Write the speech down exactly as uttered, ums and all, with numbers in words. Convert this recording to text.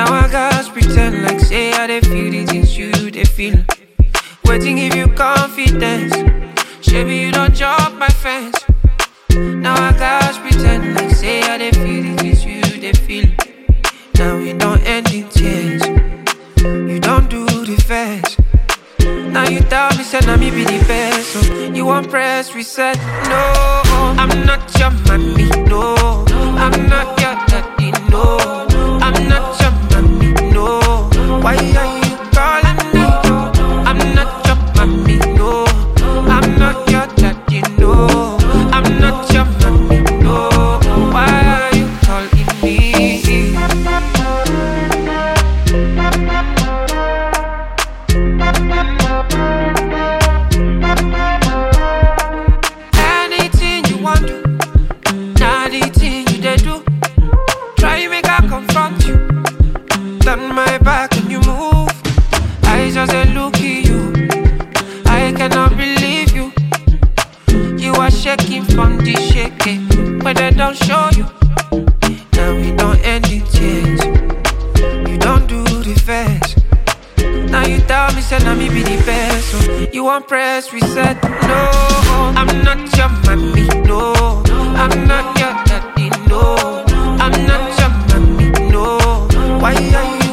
Now I gotta pretend like say I they feel the things you they feel. Waiting give you confidence. Maybe you don't jump my fence. Now I gotta pretend like say I they feel the things you they feel. Now we don't end in tears. You don't do the first. Now you tell me say now me be the best. So you want press reset? No, I'm not your mommy. No, I'm not your daddy. No, I'm not your mommy. No, why are you calling me? I'm not your mommy. No, I'm not your daddy. No, I'm not your mommy. No, why are you calling me? Anything you want to, not the thing you they do. Try make I confront you. Turn my back and you move. I just a look at you. I cannot believe you. You are shaking from the shaking, but they don't show you. Now we don't end in tears. You don't do the first. Now you tell me say now me be the best. So you want press reset? No, I'm not your mommy. No, I'm not your daddy. No, I'm not your mommy. No, why are you